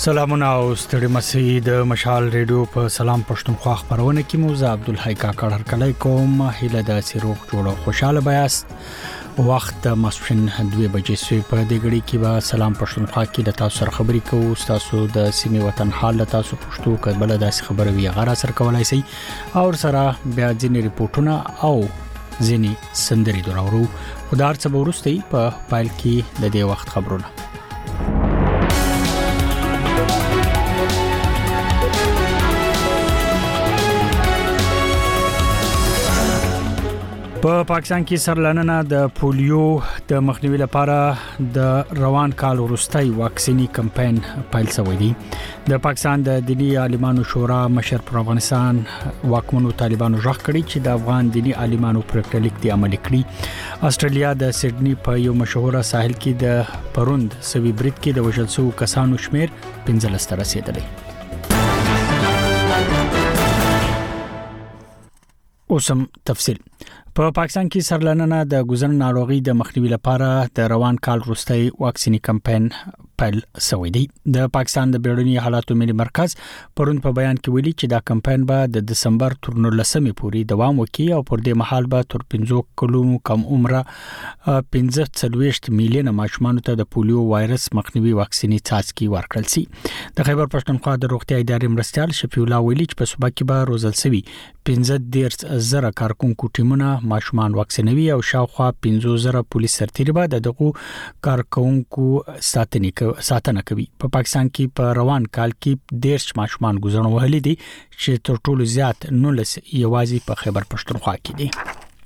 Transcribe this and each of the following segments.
سلامونه او ستړي مسعود مشال ریډیو په سلام پښتونخوا خبرونه کې موزه عبدالحی کاکړ هر کله کوم هله د سیروغ جوړه خوشاله بیاست وخت ماسپښین 2 بجې سوی په دې غړي کې به سلام پښتونخوا کې د تاسو سره خبرې کوو تاسو د سیمه وطن حال تاسو پښتو کبل د خبرې وی غره سره کولای شي او سره بیا ځینې ریپورتونه او ځینې سندري دراورو خدای څه ورستي په پایل کې د دې وخت خبرونه په پاکستان کې سرلانه د پولیو د مخنیوي لپاره د روان کال وروستي واکسینی کمپاین پیل شوی دی د پاکستان د دینی عالمانو شورا مشر پر افغانستان واکمنو طالبانو ژغ کړی چې د افغان دینی عالمانو پریکړه لیک دی عملي کړی استرالیا د سیډنی په یو مشهور ساحل کې د پروند سوي برید کې د وژل شوو کسانو شمیر 15 ته رسیدلی اوسم تفصیل په پاکستان کې سرلانه د ګوزن ناروغي د مخنیوي لپاره د روان کال وروستي واکسینی کمپاین پیل شوی دی د پاکستان د بیړني حالاتو ملي مرکز پرون په بیان کې ویلي چې دا کمپاین به د دسمبر تر 19مې پورې دوام وکړي او پر دې مهال به تر 15 کلونو کم عمره 15 میلیون ماشومان ته د پولیو وایرس مخنیوي واکسینی څاڅکي ورکړل شي د خیبر پښتونخوا د روغتیا ادارې مرستيال شفیع الله ویلي چې په صوبه کې به روزل شوی 15,000 کارکونکو ټیمونه ماشومان واکسینوي او شاوخوا 15,000 پولیس سرتیري به دغه کارکونکو ساتنه کوي په پاکستان کې په روان کال کې 10 ماشومان گزارنه وهلي دي چې تر ټولو زیات 19 یوازې په خیبر پښتونخوا کې دي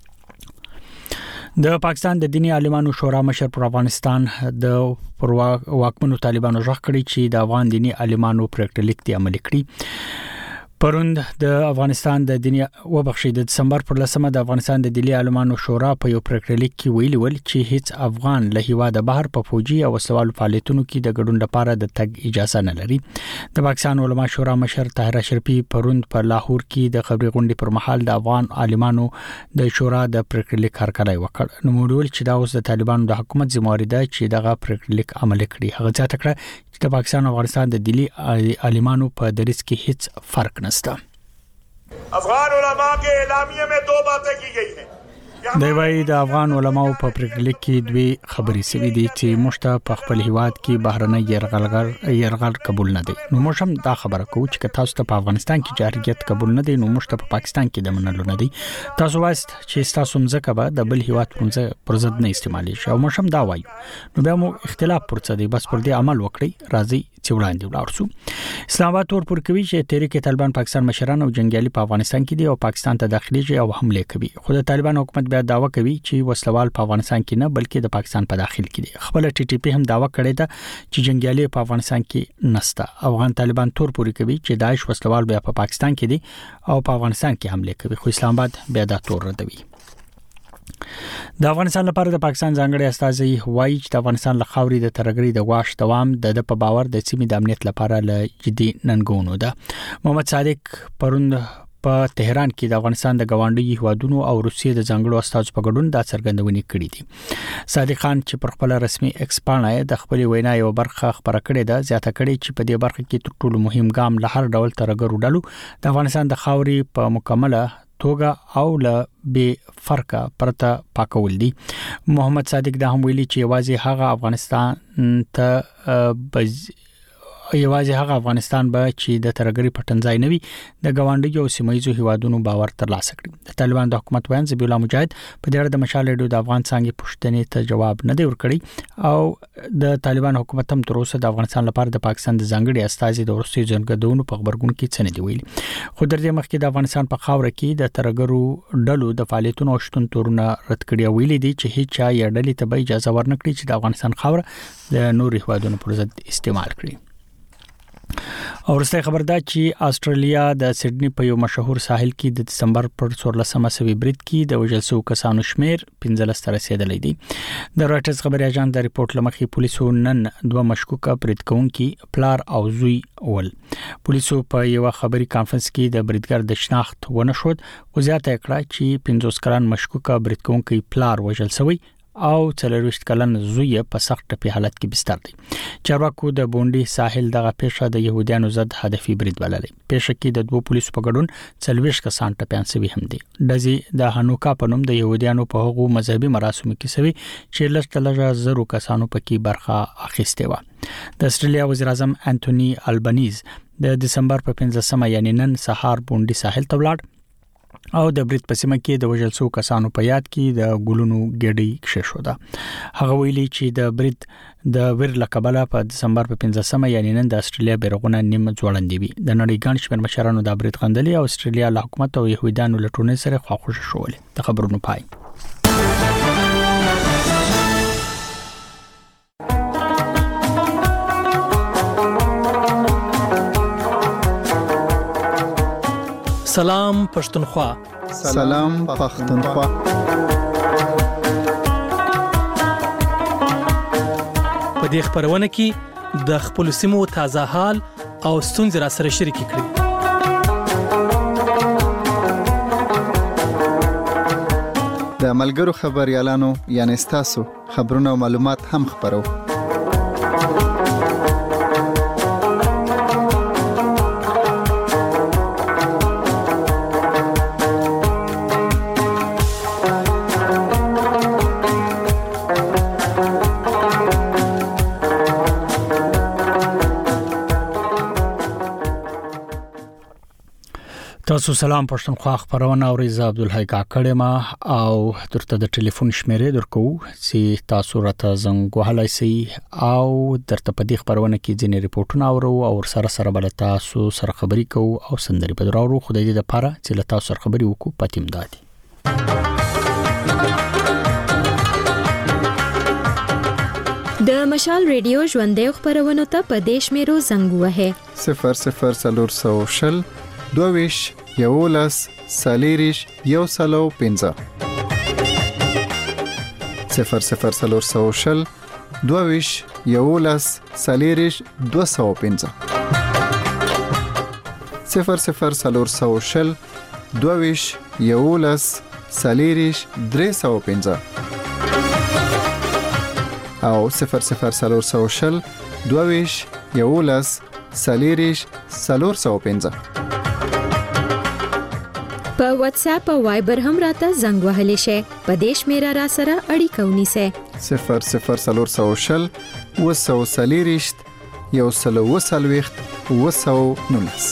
د پاکستان د دینی عالمانو شورا مشر پر افغانستان د واکمنو طالبانو ژغ کړی چې د افغان دینی عالمانو پریکړه لیک دی عملي کړی پروند د افغانستان د دنیا وبخښي د دسمبر پر 10مه د افغانستان د دلی عالمانو شورا په یو پریکړه لیک کې ویلي ول چې هیڅ افغان له هیواده بهر په فوجي او سوال فعالیتونو کې د ګډون لپاره د تګ اجازه نه لري د پاکستان علما شورا مشر طاهر اشرفي پروند پر لاهور کې د خبري غونډې پر مهال د افغان عالمانو د شورا د پریکړه لیک هرکلی وکړ نو موږ چې دا اوس د طالبانو د حکومت ذمہواری ده چې دغه پریکړه لیک عملي کړي هغه ځکه کړ چې د پاکستان او افغانستان د دلی عالمانو په دریس کې هیڅ فرق نشته افغان علماء के एलामिये में दो बातें की गई हैं د وای د افغان علماو په پریکړه کې دوی خبرې سوي دي چې مشته په خپل هیواد کې بهرنۍ يرغل قبول نه دي نو موږ هم دا خبره کوو چې تاسو ته په افغانستان کې جارحیت قبول نه دي نو موږ په پاکستان کې د منلو نه دي تاسو وایست چې تاسو مزه به د بل هیواد پر ضد نه استعمالي شي او موږ هم دا وایو نو بیا مو اختلاف پرڅ دی بس پر دې عمل وکړي راځي چې وړاندې ولاړ اسلام آباد تور پر کوي چې تحریک طالبان پاکستان مشران او جنگیالي په افغانستان کې دي او پاکستان ته داخليږي او حمله کوي خو د طالبان حکومت بیا داوا کوي چې وسلوال په افغانستان کې نه بلکې د پاکستان په داخل کې دي خپل ټي ټي پی هم داوا کړی دا چې جنگیالي په افغانستان کې نسته افغان طالبان تور پوری کوي چې داعش وسلوال بیا په پاکستان کې دي او په افغانستان کې حمله کوي خو اسلام آباد بیا دا تور ردوي د افغانستان لپاره د پاکستان ځانګړي استازي وایي چې د افغانستان له خاورې د ترګري د واش دوام د په باور د سیمې د امنیت لپاره له جدي ننګونو ده محمد صادق پروند په تهران کې د افغانستان د ګاونډي هیوادونو او روسیې د ځانګړو استازو په ګډون د څرګندونې کړې دي صادق خان چې پر خپل رسمي ایکس باندې د خپل وینا یو برخه خبره کړې ده زیاته کړې چې په دې برخه کې تر ټولو مهم ګام له هر ډول ترګرو ډلو د افغانستان د خاورې په مکمله توګه او له به فرقه پرته پاکول دي محمد صادق دا هم ویلي چې یوازې هغه افغانستان به چې د ترګری پټنځای نوي د ګاونډي او سیمایي هیوادونو باور ترلاسه کړي د طالبان د حکومت وایي ذبیح الله مجاهد په دې اړه د مشال ریډیو د افغان څنګه پښتنې ته جواب نه دی ورکړی او د طالبان حکومت هم تر اوسه د افغانستان لپاره د پاکستان د ځانګړي استازي د ورسي ځنګدونو په خبرګون کې څه نه دی ویلي خو در دې مخکې د افغانستان په خاور کې د ترګرو ډلو د فعالیتونو شتون تورونه رد کړی ویلي دي چې هیڅ چا یې ډلې ته به اجازه ورنکړي چې د افغانستان خاور د نور هیوادونو پر ضد استعمال کړي او ورسته خبر ده چې استرالیا د سیډنی په یو مشهور ساحل کې د دسمبر پر 14مه سوي برید کې د وژل شوو کسانو شمیر 15 ته رسیدلی دی د راټرز خبري اژانس د ریپورت لمخې پولیسو نن دوه مشکوکه برید کوونکي پلار او زوی ول پولیسو په یو خبري کانفرنس کې د بریدګر د شناخت ونه شو او زیاته کړه چې 50 کلن مشکوکه برید کوونکي پلار وژل شوی او 23 کلن زوی په سخت ټپي حالت کې بستر دی. چارواکو د بونډي ساحل دغه پیښه د يهودانو ضد هدفي برید بللې. پیښه کې د دوه پولیسو په ګډون 40 کسان ټپيان شوي هم دي. دزي د هانوکا په نوم د يهودانو په هغو مذهبي مراسمو کې شوي چې لږ زرو کسانو پکې برخه اخیسته و. د استرالیا وزیر اعظم انټونی البنیز د دسمبر په 15مه یعنی نن سهار بونډي ساحل ته ولاړ او د برید په سیمه کې د وژل شو کسانو په یاد کې د ګلونو ګډي کښښوده. هغه ویلي چې د برید د ور لقبله په دسمبر په 15مه یعنی نن د استرالیا بیرغونه نیم ځوړندې وي. د نړۍ ګڼ شمېر مشرانو د برید غندلي او استرالیا له حکومت او يهودانو له ټولنې سره خواخوږي شول. د خبرونو پای. سلام پښتونخوا. سلام پښتونخوا. په دې خبرونه کې د خپل سیمو تازه حال او ستونزې را سره شریک کړئ. د ملګرو خبريالانو یعنی تاسو خبرونه او معلومات هم خبرو. تاسو سلام پښتونخوا خبرونه اورئ. زه عبدالحی کاکړ ما او درته د ټلیفون شمیرې درکو چې تاسو راته زنګ وهلای شئ او درته په دې خبرونه کې ځینې ریپورتونه اورو او سره بل تاسو سره خبري کوو او سندري په دراورو خدای دې لپاره چې له تاسو سره خبري وکړو پاتیم دادي. د مشال ریډیو ژوندې خبرونه ته په دیش میرو زنګ وهه 00 22 یولس سالیریش یو سلو 15 00 22 یولس سالیریش 215 00 22 یولس سالیریش 315 او 00 22 یولس سالیریش 415 په واتس اپ او وایبر هم راته زنګ وهلی شي. په دیش میرا را سره اړیکه ونیسه 00 وسو سالیریشت یو سلو وسلويخت وسو نونس.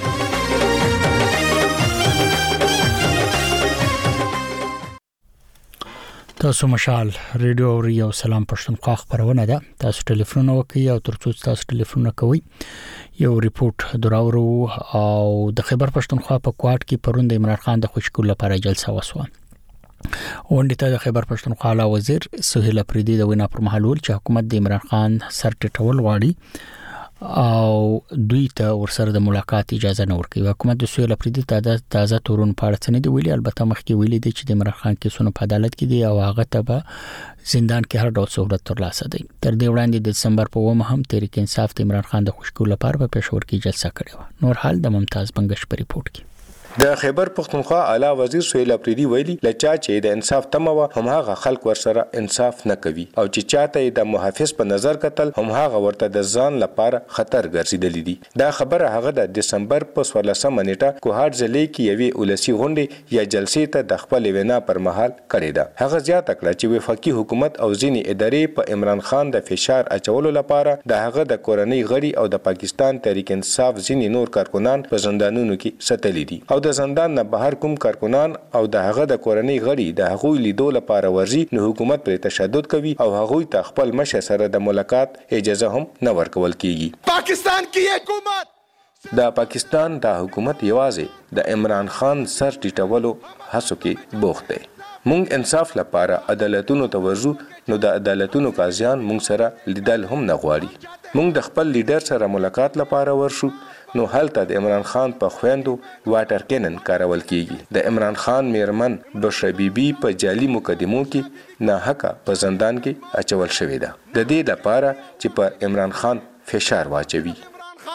تاسو مشال ریډیو او یو سلام پښتونخوا خبرونه ده. تاسو ټلیفون وکړئ او ترڅو تاسو ټلیفون کوئ یو ریپورت دراورو او د خیبر پښتونخوا په کوټ کې پروند عمران خان د خوشکول لپاره جلسه وسوه. وندې ته د خیبر پښتونخوا لا وزیر سهیل اپریدي د وینا پر مهال ول چې حکومت د عمران خان سر ټټول غواړي او دوی ته ورسره د ملاقات اجازه نه ورکوي. حکومت د سهیل اپریدي تازه تورون پاړه نه دی ویلي. البته مخکې ویلي دی چې د عمران خان کیسونه په عدالت کې دي او هغه ته به زندان کې هر ډول سہولت ترلاسه دی. تر دې وړاندې د دسمبر په 1 هم تحریک انصاف د عمران خان د خوشکول لپاره په پېښور کې جلسه کړې و. نور حال د ممتاز بنگش په ریپورت کې. د خیبر پښتونخوا اعلی وزیر سهیل اپریدي ویلي لچا چې د انصاف تمه و هم هغه خلک ورسره انصاف نه کوي او چې چاته د محافظ په نظر کتل هم هغه ورته د ځان لپاره خطر ګرځیدلی دي. دا خبره هغه د دسمبر په 14مه نیټه کوهاټ ضلع کې یوې ولسی غونډې یا جلسې ته د خپل وینا پر مهال کړې ده. هغه زیاته کړه چې وفاقي حکومت او ځینې ادارې په عمران خان د فشار اچولو لپاره د هغه د کورنۍ غړي او د پاکستان تحریک انصاف ځینې نور کارکونان په زندانونو کې ساتلي دي او د زندان نه بهر کوم کارکونان او د هغه د کورنۍ غړي د هغوی لیدو لپاره ورځي نو حکومت پر تشدد کوي او هغوی ته خپل مشر سره د ملاقات اجازه هم نه ورکول کیږي. پاکستان کې حکومت د پاکستان د حکومت یوازې د عمران خان سر ټیټولو هڅو کې بوخت دی. مونږ انصاف لپاره عدالتونو ته ورځو نو د عدالتونو قاضیان مونږ سره لیدل هم نه غواړي. مونږ د خپل لیډر سره ملاقات لپاره ورشو نو هلته د عمران خان په خويندو واټر کینن کارول کیږي. د عمران خان میرمن بشرا بیبي په جعلي مقدمو کې نه حق په زندان کې اچول شوې ده د دې لپاره چې پر عمران خان فشار واچوي. عمران خان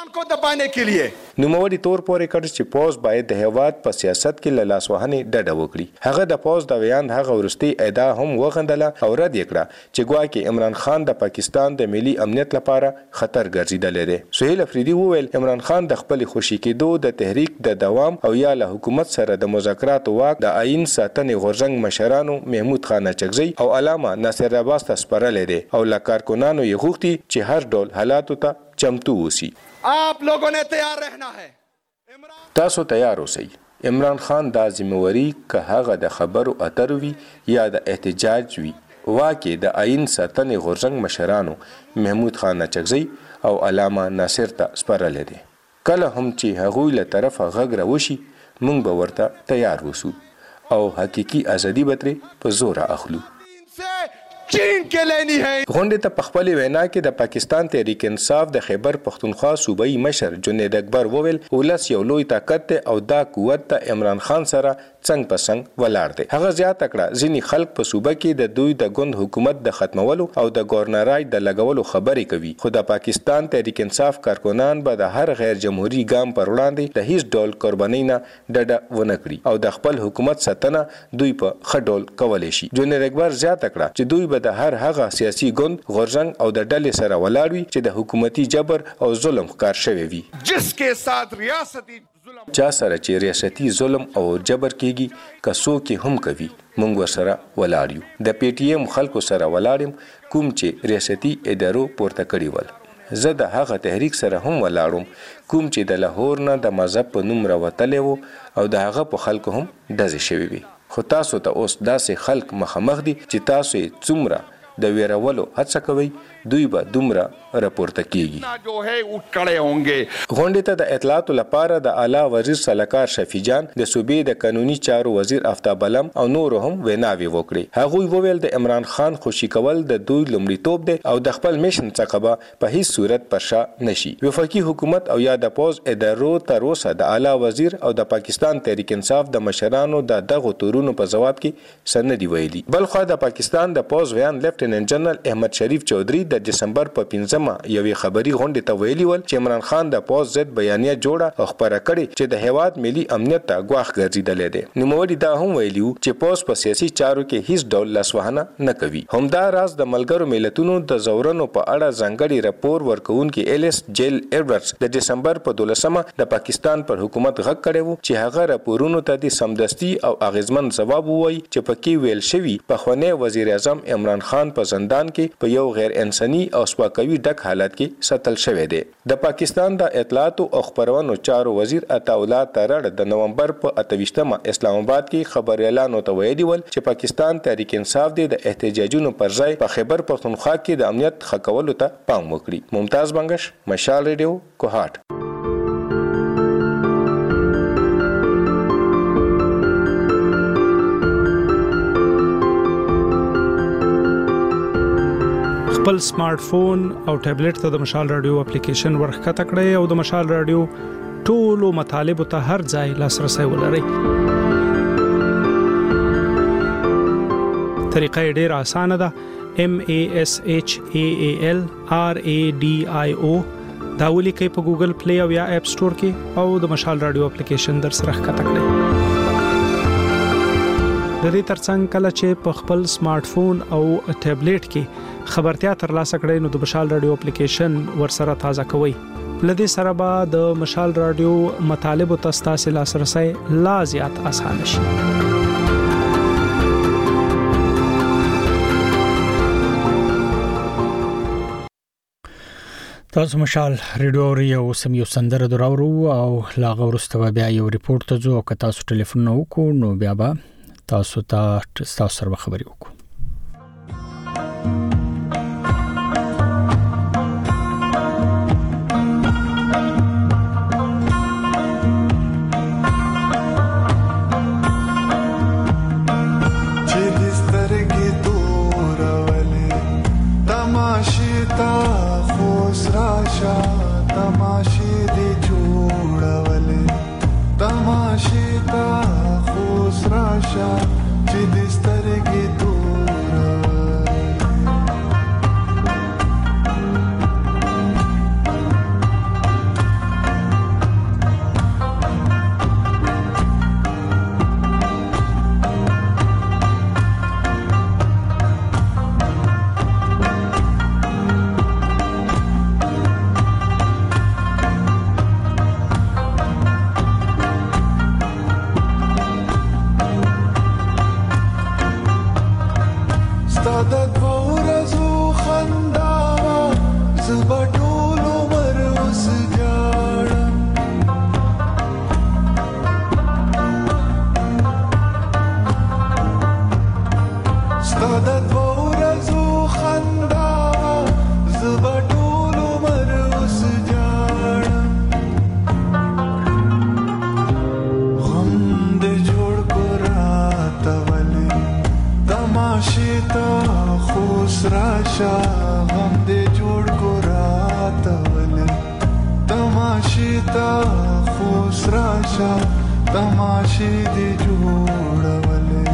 उनको दबाने के लिए نوموړي تور پورې کړ چې پوز باید د هیواد په سیاست کې له لاسوهنې ډډه وکړي. هغه د پوز د ویاند هغه ورستي ادعا هم وغندله او رد یې کړه چې ګواکې عمران خان د پاکستان د ملي امنیت لپاره خطر ګرځیدلی دی. سهیل افریدي وویل عمران خان د خپل خوشي کېدو د تحریک د دوام او یا له حکومت سره د مذاکراتو واک د آئین ساتنې غورځنګ مشرانو محمود خان اچکزي او علامه ناصر عباس ته سپارلی دی او له کارکنانو یې غوښتي چې هر ډول حالاتو ته چمتو اوسي. आप लोगوں نے تیار رہنا ہے. تاسو تیار اوسئ. عمران خان دا ذمہواری که هغه د خبرو اترو وي یا د احتجاج وي واکې د آئین ساتنې غورځنګ مشرانو محمود خان اچکزي او علامه ناصر ته سپارلی دی. کله هم چې هغوی له طرفه غږ راوشي موږ به ورته تیار اوسو او حقیقي ازادي به ترې په زوره اخلو. چین کې لینی ہے. غونډې ته په خپلې وینا کې د پاکستان تحریک انصاف د خیبر پختونخوا صوبایي مشر جنید اکبر وویل ولس یو لوی طاقت دی او دا قوت ته عمران خان سره څنګ په څنګ ولاړ دی. هغه زیاته کړه ځینې خلک په صوبه کې د دوی د ګوند حکومت د ختمولو او د ګورنرای د لګولو خبرې کوي خو د پاکستان تحریک انصاف کارکنان به د هر غیر جمهوري ګام پر وړاندې د هیڅ ډول قربانۍ نه ډډه ونه کړي او د خپل حکومت ساتنه دوی په ښه ډول کولی شي. جنید اکبر زیاته کړه چې دوی به د هر هغه سیاسي ګوند غورځنګ او د ډلې سره ولاړ وي چې د حکومتي جبر او ظلم ښکار شوی وي. جس کے ساتھ ریاستی چا سره چې ریاستي ظلم او جبر کیږي که څوک هم کوي موږ ورسره ولاړ یو. د پی ټی ایم خلکو سره ولاړ یم کوم چې ریاستي ادارو پورته کړي ول. زه د هغه تحریک سره هم ولاړم کوم چې د لاهور نه د مذهب په نوم راوتلی وو او د هغه په خلکو هم ډزې شوي وي. خو تاسو ته اوس داسې خلک مخامخ دي چې تاسو یې څومره د ویرولو هڅه کوي دوی به دومره راپورته کیږي. غونډې ته د اطلاعاتو لپاره د اعلی وزیر سلاکار شفیع جان د صوبې د قانوني چارو وزیر آفتاب علم او نورو هم ویناوي وکړي. هغوی وویل د عمران خان خوشي کول د دوی لومړیتوب دی او د خپل میشن څخه به په هیڅ صورت پر شا نشي. وفاقي حکومت او یا د پوز ادارو تر اوسه د اعلی وزیر او د پاکستان تحریک انصاف د مشرانو د دغو تورونو په ځواب کې څه نه دي ویلي. بلخوا د پاکستان د پوز ویان لیفټیننټ جنرال احمد شریف چودھری د دسمبر په 5مه یوې خبري غونډې ته ویلي ول چې عمران خان د پوز ضد بیانیه جوړه او خبره کړې چې د هیواد ملي امنیت ته ګواښ ګرځیدلی دی. نوموړي دا هم ویلي چې پوز په سیاسي چارو کې هیڅ ډول لاسوهنه نه کوي. همدا راز د ملګرو ملتونو د زورنو په اړه ځانګړي راپور ورکوونکي ایلیس جیل ایډورډز د دسمبر په 12مه د پاکستان پر حکومت غږ کړی و چې هغه راپورونو ته د سمدستي او اغیزمن ځواب ووایي چې پکې ویل شوي پخوانی وزیر اعظم عمران خان په زندان کې په یو غیر انساني او سپکاوي ډک حالت کې ساتل شوی دی. د پاکستان د اطلاعاتو او خبرونو چارو وزیر عطاءالله ترړ د نومبر په 28مه اسلام آباد کې خبريالانو ته ویلي ول چې پاکستان تحریک انصاف د احتجاجونو پر ځای په خیبر پختونخوا کې د امنیت ښه کولو ته پام وکړي. ممتاز بنگش، مشال ریډیو، کوهاټ. خپل سمارټ فون او ټابلیټ ته د مشال رادیو اپلیکیشن ورخکته کړئ او د مشال رادیو ټولو مطالب ته هر ځای لاسرسي ولرئ. طریقه ډېره اسانه ده. MASHAAL RADIO دا ولیکئ په ګوګل پلی او یا اپ سٹور کې او د مشال رادیو اپلیکیشن در سره ښکته کړئ. د دې ترڅنګ کله چې په خپل سمارټ فون او ټابلیټ کې خبرتیا ترلاسه کړئ نو د مشال رادیو اپلیکیشن ورسره تازه کوئ. لدې سره به د مشال رادیو مطالب ته ستاسو لاسرسي لا زیات اسانه شي. تاسو مشال ریډیو ریو سم یو سندره دراورو او لاغه ورسته بیا یو ریپورت ته ځو او که تاسو ټلیفون نو کو نو بیا به تاسو سره خبري وکړو. तमाशे दे जोड़वले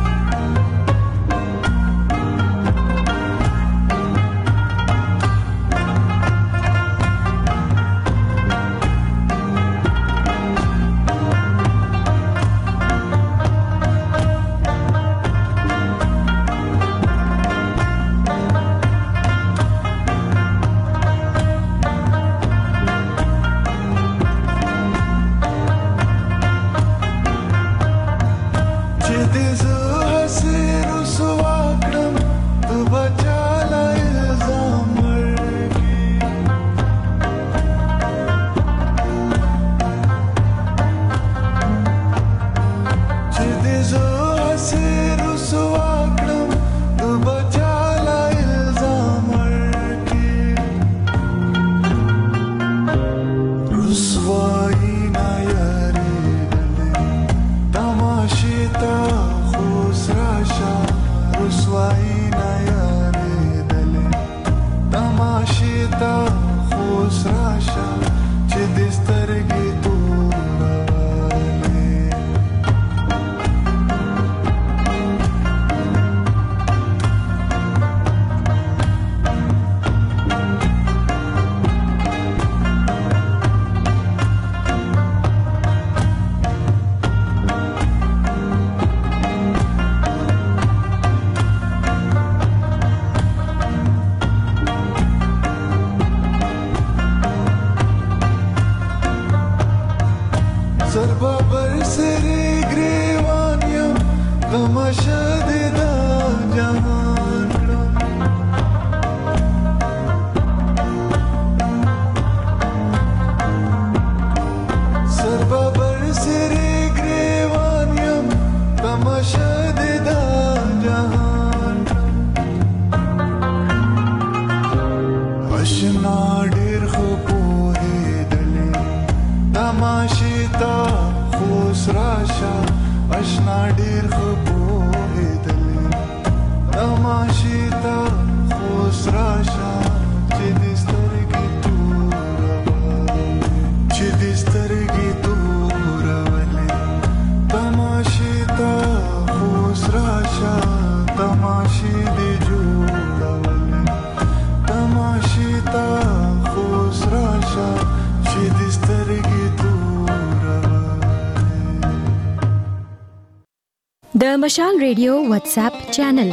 د مشال ریډیو واتس اپ چینل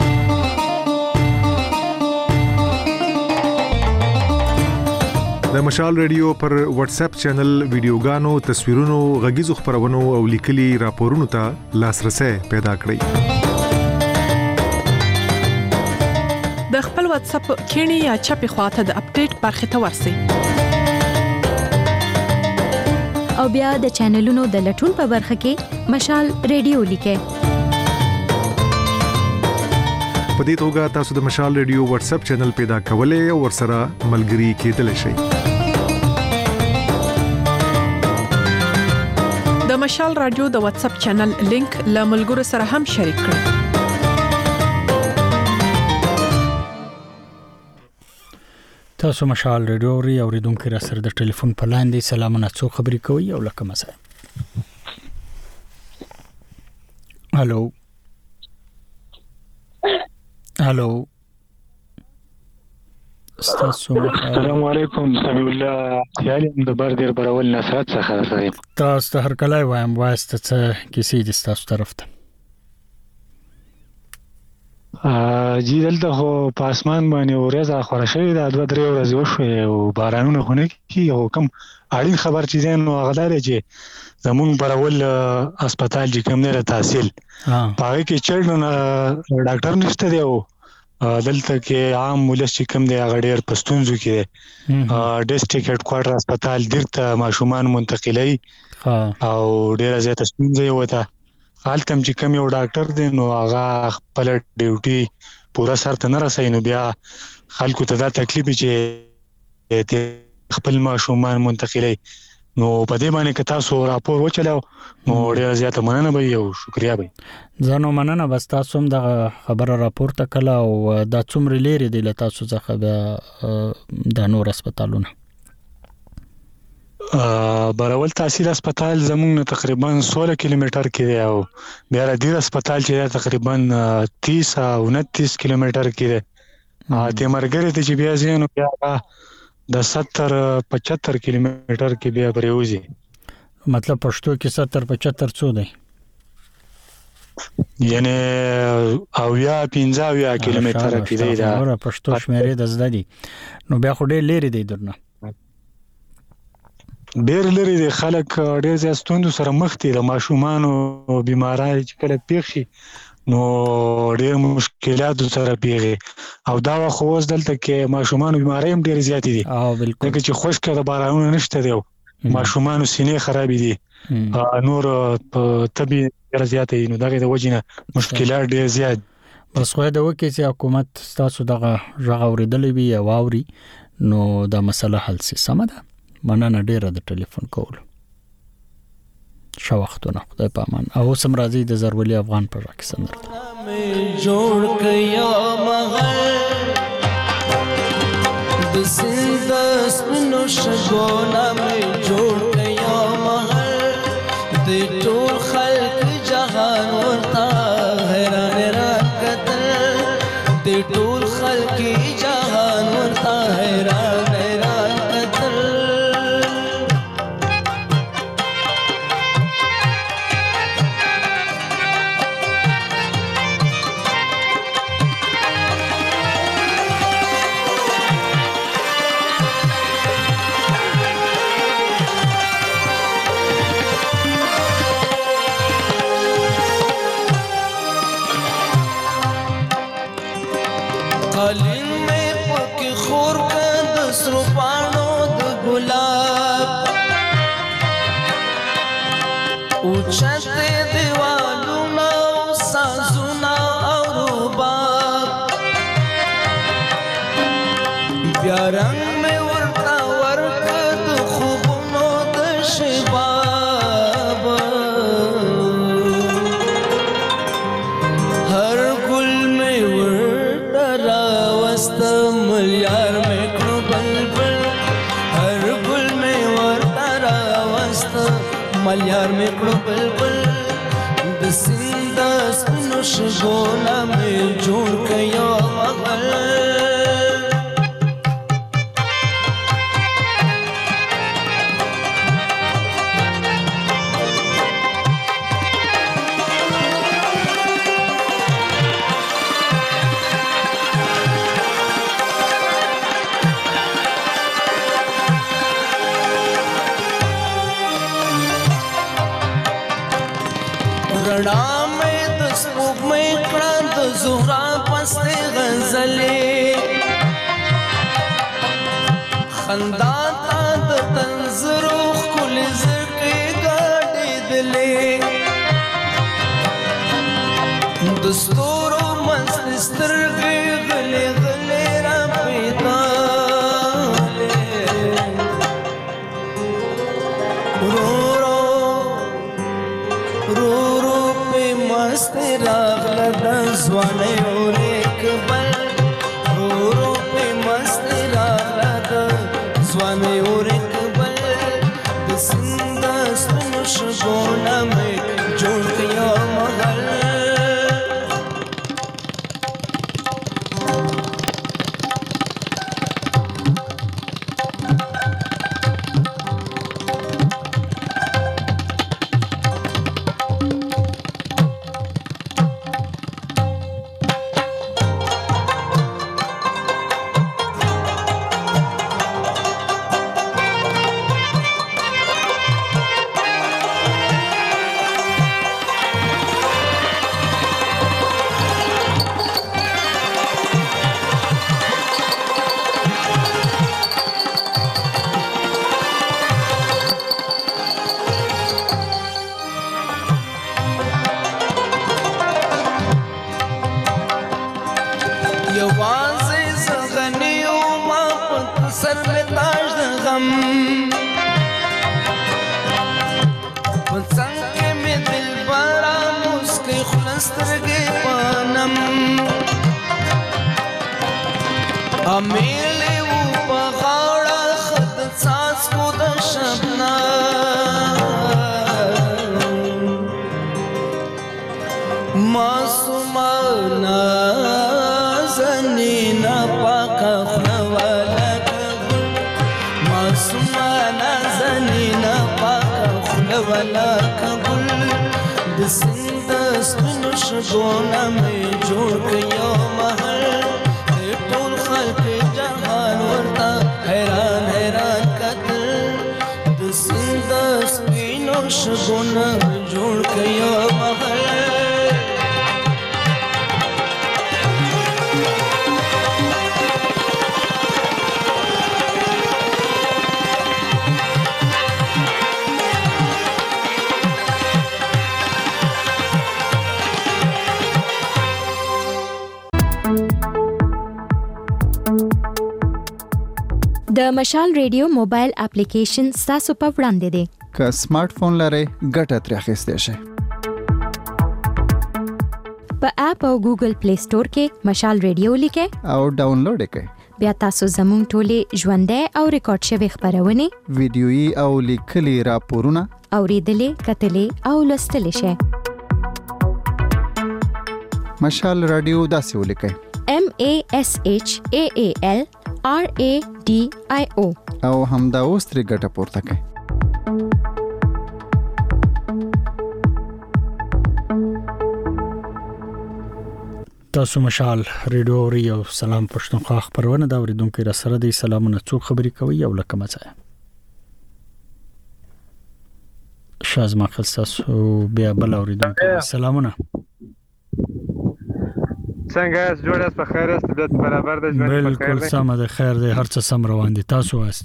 د مشال ریډیو پر واتس اپ چینل ویډیوګانو، تصویرونو، غږیزو خبرونو او لیکلي راپورونو ته لاسرسي پیدا کړئ. د خپل واتس اپ کینی یا چپی خواته د اپډیټ برخه ته ورسئ. او بیا د چینلونو د لټون په برخه کې مشال ریډیو لیکئ. په دې توګه تاسو د مشال ریډیو واتس اپ چینل پیدا کولای او ورسره ملګري کېدلی شئ. د مشال رادیو د واتس اپ چینل لینک له ملګرو سره هم شریک کړئ. تاسو مشال ریډیو ری اوریدونکو را سره د ټلیفون په لاندې سلامونه څو خبرې کوي او لکه مثلا هالو السلام علیکم. سمي الله یالم د بردر برول نصرت څخه راځم. تاسو هر کله وایم واسطه څه کیسې د تاسو طرف ته جی دلته خو په اسمان باندې ورځ اخره شوی دا 2-3 ورځې وشوي او بارانونه خونه کی او کم اړین خبر چې زین نو غدار چې زمون برول هسپتال چې کوم نه تحصیل پاره کې چړنه ډاکټر نشته دی او دلته کې عام ولس چې کوم دی هغه ډېر پښتونځو کې ډیسټریکټ هډ کوارټر هسپتال درته ماشومان منتقلي او ډېر زیات ستونزې وته. حالتم چې کوم یو ډاکټر دی نو هغه خپل ډیوټي پورا سره نه رسي نو بیا خلکو ته دا تکلیف چې خپل ماشومان منتقلي نو په دې باندې که تاسو راپور وچلو نو ډېر زیات مننه به یو شکریا به زنو مننه بس تاسو هم د خبره راپورته کړه او د څومره لري دی له تاسو څخه د نور هسپتالونه براول تحصیل هسپتال زمونږ نه تقریبا 16 کیلومتر کې دی او بیا ردیر هسپتال چې دی تقریبا 30 او 29 کیلومتر کې دی. د مرګري ته چې بیا ځینو بیا د 70-75 کیلومتر کې بیا پریوزي. مطلب پښتو کې 70-75 څو دی؟ یعنی او یا 15 کیلومتر کې دی. دا پښتو شمیرې د زده دي نو بیا خو ډېر لري دی درنه. ډېر لري دي خلک ډېر زیات ستوندو سره مخ دي. د ماشومان او بیمارۍ چې کله پیښ شي نو ډېر مشکلات سره پیږي او دا خو اوس دلته کې ماشومان بیماری هم ډېر زیات دي. بالکل چې خشک د بارانونو نشته دی ماشومان سینې خراب دي نور طبي ډېر زیات دي نو دغه د وجنه مشکلات ډېر زیات. بس خو دا وکړي چې حکومت تاسو دغه ژغ اوریدلې وي او اوري نو دا مسله حل شي. سم ده. مننه ډیره د ټلیفون کول. شو وختونه خدای پامان. او سم راځي د زرولي افغان پر راکې سندره جوړ کیا مغل د سند سپنو شګونه مې جوړ کیا مغل د ټول خلق جهان ورته حیران را کتل د ټول خلق جهان ورته حیران ملیار میں کڑو بلبل د سند سپنو شګونه مې جوړ کیا مغل خندا تا د تنظرو خل زرقی گاڑی دلے دستورو مست سترگی غلی غلی را پیدالے رو رو پی مست راغل دا زوانے اور ایک بل زوانه اور اقبل د سند سپنو شګونه مې جوړ کیا مغل امیلی و بغاڑا خد ساس کو دا شبنم والا قبول د سند سپینو شګونه مې جوړ کړو محل ټول خلک جهان ورته حیران حیران کتل د سند سپینو شګونه جوړ کړو محل د مشال ریډیو موبایل اپلیکیشن تاسو په وړاندې دی که سمارټ فون لرئ ګټه ترې اخیستی شئ په اپ او ګوګل پلی سٹور کې مشال ریډیو لیکئ او ډاونلوډ یې کړئ بیا تاسو زموږ ټولې ژوندۍ او ریکارډ شوي خبرونه ویډیويي او لیکلي راپورونه اوریدلې کتلې او لوستلې شئ مشال رادیو داسې ولیکئ MASHAAL RADIO او همدا اوس ترې ګټه پورته کړئ تاسو مشال ریډیو اوري او سلام پښتونخوا خبرونه دا اوریدونکو را سره دی سلامونه څو خبري کوي او لکه مزه شازما خصاصو بیا بل اوریدونکو سلامونه څنګه جوړاست په خیر است د برابر د ژوند په خیر بالکل سم ده خیر ده هر څه سم روان دي تاسو واست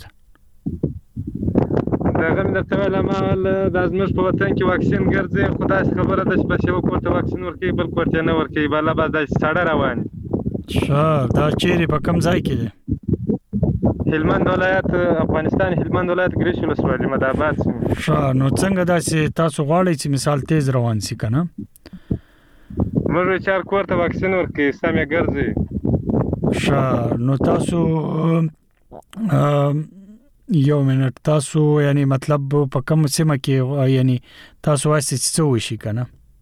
دغه د ټول عمل د ازمش په وطن کې واکسین ګرځي خدای خبره ده چې بشو کوته واکسین ورکي بل کوته نه ورکي بل بعد د سړی روان دا چیرې په کم ځای کې ده هلمند ولایت افغانستان هلمند ولایت ګریش ولسوالۍ مدابات نو څنګه داسې تاسو غواړئ چې مثال تیز روان شي کنه موږ چار کوته واکسین ورکي سمې ګرځي نو تاسو یو منټ تاسو یعنی مطلب په کوم سیمه کې یعنی تاسو واسي څه وشي کنه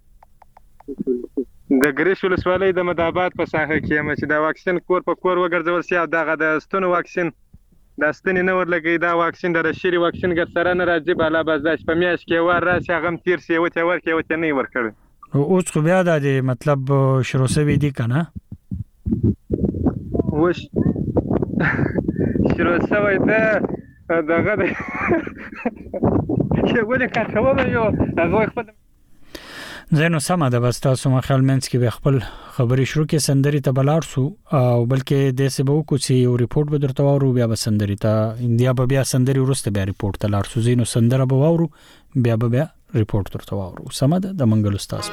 د ګریش ولسوالۍ د مدابات په ساحه کې چې دا واکسین کور په کور وګرځول شي او دغه د ستونو واکسین د ستنې نه ورلګي دا واکسین د شری واکسین ګر سره نه راځي بالا بازداش په میاش کې ور راشي غم تیر سی وته ورکه وته نه ورکړي اوس خو بیا د مطلب شروع شوی دی کنه وش شروع شوی ده دغه چې ولې کاټوله یو هغه خپل زینو سم ده بس تاسو مخال منځ کې به خپل خبري شروع کې سندري ته بلار سو او بلکې د سبو کو چې یو ریپورت به درته وورو بیا به سندري ته انډیا به بیا سندري ورسته بیا ریپورت ته لار سو زینو سندره به وورو بیا ریپورت درته وورو سم ده د منګل استاد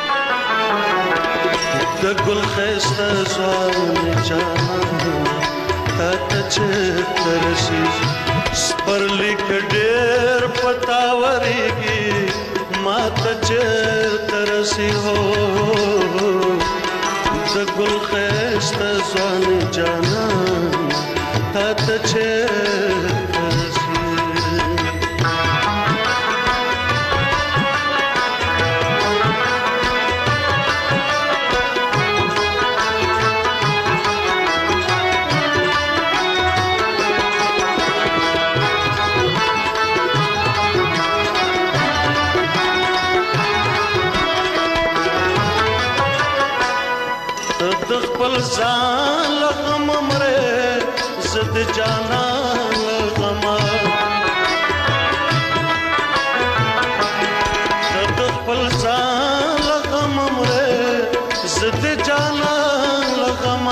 د ګل خسته ځوان جانا ته چې ترسي سپرلی کډیر پتاوريږي ما ته چې ترسي هو د ګل خسته ځوان جانا ته چې ځان لغم مره زد جانا لغم د خپل ځان لغم مره زد جانا لغم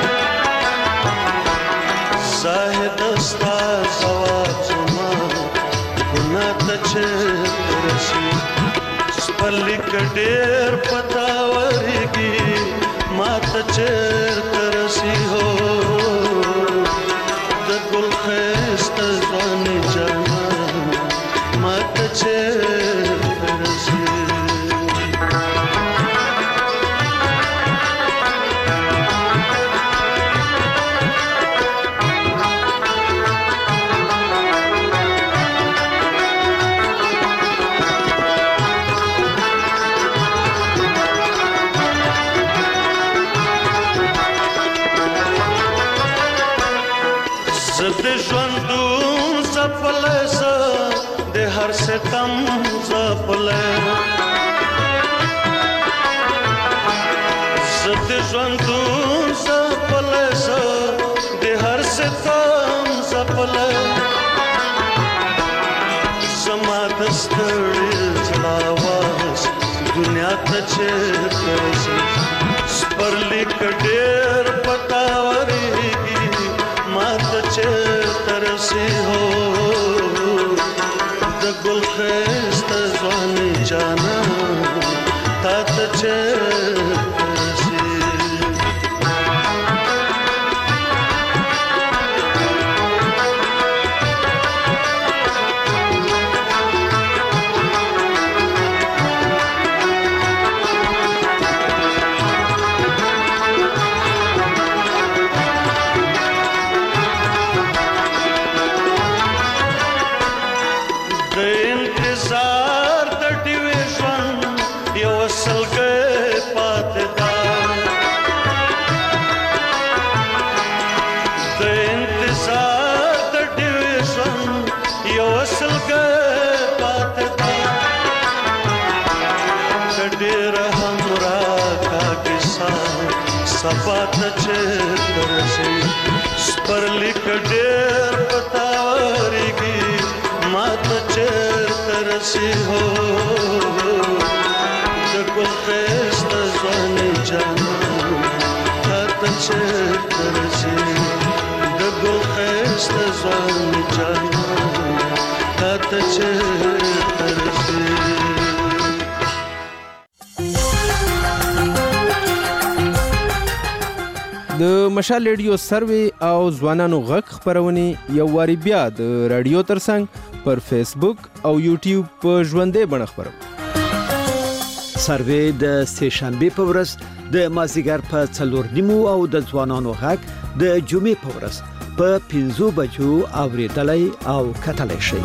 زاهد استا زواجما ګنا ته چرشي سپلی کډیر پتاوريږي ما ته چر ترسي هو د ګل خسته ځوان جانا ما ته چر ترسي ستم زپلې زت ژوندون زپلې د هر ستم زپلې زما د ستړي ځلاواز دنیا ته چیرته رسي سپرلی کډیر پتاوريږي ما ته چیرته رسي هو د ګل خسته ځوان جانا تا ته چیرته رسي सपा तचे तरसे स्पर्ली कडेर पतावरीगी मात चेर तरसी हो जगुल फेस्त ज़वानी जाना तात चेर तरसी जगुल फेस्त ज़वानी जाना तात चेर तरसी د مشال ریډیو سروي او ځوانانو غږ خبرونه یو واری بیا د رادیو ترڅنګ پر فیسبوک او یوټیوب په ژوندې بڼه خبرو سروي د سه شنبه په ورځ د مازیګر په 4:30 او د ځوانانو غږ د جمعې په ورځ په 5 بجو اوریدلای او کتلای شي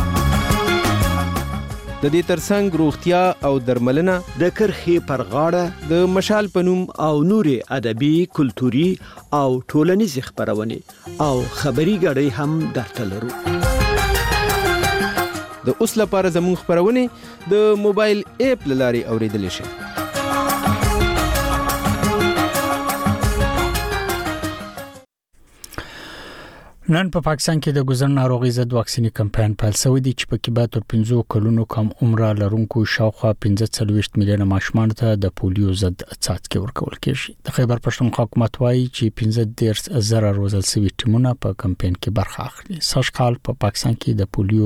د دې ترڅنګ روغتیا او درملنه د کرخي پر غاړه د مشال پنوم او نوري ادبي کلتوري او ټولنیز خبرونه او خبري غړي هم درته لرو د اوس لپاره زموږ خبرونه د موبایل اپ لاري اوریدل شي نن په پاکستان کې د ګذر ناروغي ضد واکسینی کمپاین پیل شوی دی چې په کې به تر 15 کلونو کم عمر لرونکو شاوخوا 45 میلیونه ماشومان ته د پولیو ضد څاڅکي ورکول کېږي د خیبر پښتونخوا حکومت وايي چې 15,000 روزل سوي ټیمونه په کمپاین کې برخه اخلي سږ کال په پاکستان کې د پولیو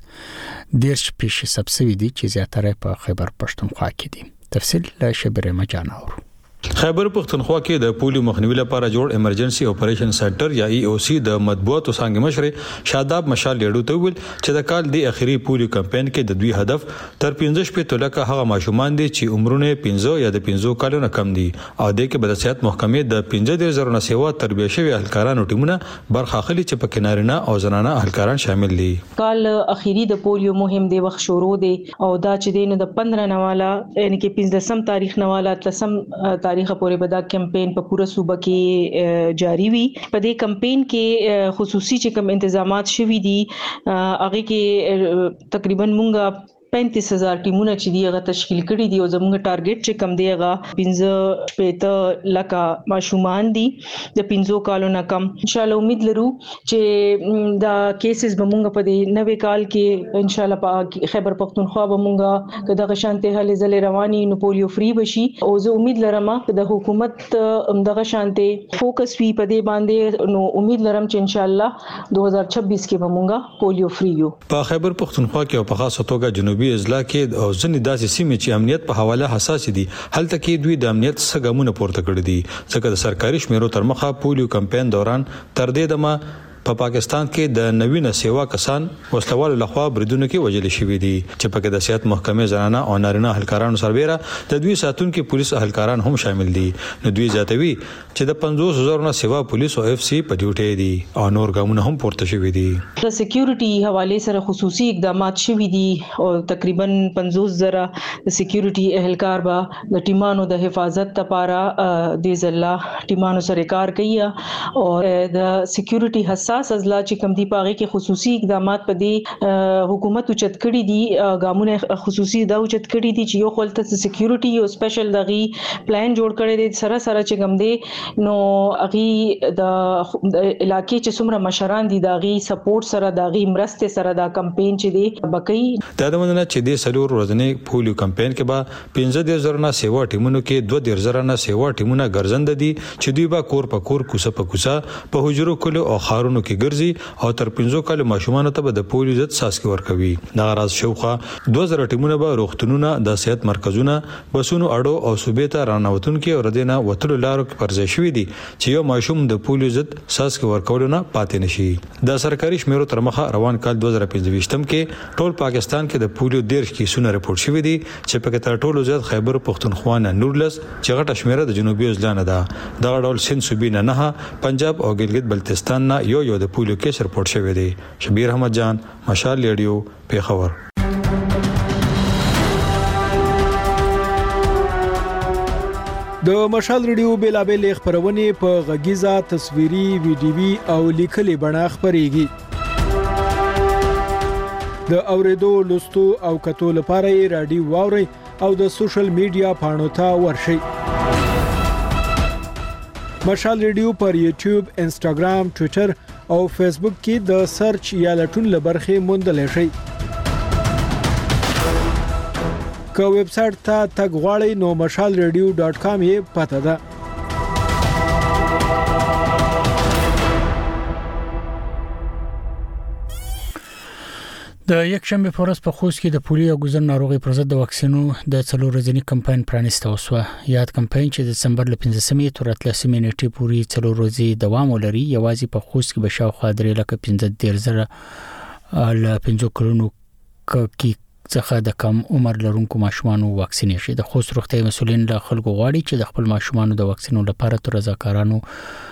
15 پیښې سبسوي دي چې زیاتره په خیبر پښتونخوا کې دي تفصیل له شبره مجانور خیبر پختونخوا کې د پولیو مخنیوي لپاره جوړ ایمرجنسي اپریشن سنټر یا ای او سی د مطبوعاتو څنګه مشر شاداب مشال لیډو ته ویل چې د کال د اخیری پولیو کمپاین کې د دوی هدف تر 15 لکه هغه ماشومان دي چې عمرونه 15 یا د 15 کالونو کم دي او د کې بل صحت محکمې د 15,000 نه سیوا تربیه شوی اهلکارانو ټیمونه برخه اخلي چې په کینارینه او زنانه اهلکاران شامل دي کال اخیری د پولیو مهم دی وخت شروع دی او دا چې دینه د 15 نواله یعنی کې 15 تاریخ نواله 3 تاریخ پورې به دا کمپاین په پوره صوبه کې جاری وي په دې کمپاین کې خصوصي چې کوم تنظیمات شوي دي هغه کې تقریبا مونږه 35,000 ټیمونه چې دی هغه تشکیل کړي دي او زموږ ټارګټ چې کم دی هغه 15 لک ماشومان دي د 15 کالو نه کم ان شاء الله امید لرو چې دا کیسز به مونږ په دې نوې کال کې ان شاء الله په خیبر پختونخوا به مونږه کدا غشانته هلي زل رواني نو پولیو فری بشي او زه امید لرم چې د حکومت دغه شانته فوکس وی په دې باندې نو امید لرم چې ان شاء الله 2026 کې به مونږه پولیو فری یو په خیبر پختونخوا کې او په خاصه توګه جنوبي اضلاع کې او ځنې داسې سیمې چې امنیت په حواله حساس دي هلته کې دوی د امنیت څخه پورته کړی دي ځکه د سرکاري شمیرو تر مخه پولیو کمپاین دوران تر دې دمه په پاکستان کې د نوینه سیوا کسان وسلوال لخوا بریدونو کې وجل شوې دي چې په کې د سیاست محکمې زنانه او نارینه اهلکارانو سربېره د دوی ساتونکو پولیس اهلکاران هم شامل دي نو دوی زیاتوي چې د 50,000 نه سیوا پولیس او اف سی په ډیوټي دي او نور ګامونه هم پورته شوې دي د سکیورټي حواله سره خصوصي اقدامات شوي دي او تقریبا 50,000 د سکیورټي اهلکار به د ټیمانو د حفاظت لپاره د ځلا ټیمانو سره کار کوي او د سکیورټي حساس خاص ازلا چې کم دی پاغه کې خصوصي اقدامات په دې حکومت اوچت کړي دي ګامونه خصوصي دا اوچت کړي دي چې یو خپل سکیورټي او سپیشل دغه پلان جوړ کړي دي سره چې کم دی نو اغي د علاقې چې څومره مشران دي دغه سپورټ سره دغه مرسته سره دا کمپاین چې دی بکې دا د مننه چې د سلور ورځنی پولیو کمپاین کې با 15,000 نه سیوا ټیمونو کې 2,000 نه سیوا ټیمونه ګرځند دي چې دوی با کور په کور کوسه په کوسه په حجرو کلو او خارونو کې ګرځي او تر 15 کال ماشومان ته د پولیو ضد ساسکي ورکوي. دا راز شوخه 2000 ټیمونه به روغتونونه د صحت مرکزونه بسونو اډو او صوبې ته رانوتون کې اوردینه وتلو لارو کې پرځای شوې دي چې یو ماشوم د پولیو ضد ساسکي ورکول نه پاتې نشي. د سرکاري شمیرو تر مخه روان کال 2025 کې ټول پاکستان کې د پولیو 13 کیسونه رپورټ شوې دي چې په کې تر ټولو زیات خیبر پختونخوا نه 19 چې غټه شمیره د جنوبي عزلان ده. دا ډول سند صوبې نه پنجاب او ګلګت بلتستان نه یو د پولیو کیس رپورټ شوی دی. شبیر احمد جان، مشال ریډیو، پیښور. د مشال ریډیو بیلابل خبرونه په غږیزه تصویري ویډیوي او لیکلي بڼه خبريږي. د اوریدو لوستو او کتو لپاره رادیو واوري او د سوشل میډیا پاڼو ته ورشي. مشال ریډیو پر یوټیوب، انسټاګرام، ټوئیټر او فیسبوک کې د سرچ یا لټون لبرخه موندل شي. که ویب سټ ته تګ غواړئ نو mashalradio.com یې پته ده. د یکشنبه په ورځ په خوست کې د پولیو ګذر ناروغي پر ضد د واکسینو د 4 ورځنی کمپاین پرانیسته وسوه. یاد کمپاین چې د دسمبر ل 15 تر 13 نیټې پورې 4 ورځې دوام ولري یوازې په خوست کې بشاوخوا 3,15,000 ل 5 کلونو کې څخه د کم عمر لرونکو ماشومانو واکسین شي. د خوست روغتي مسولین له خلکو غواړي چې د خپل ماشومانو د واکسینو لپاره تر رضاکارانو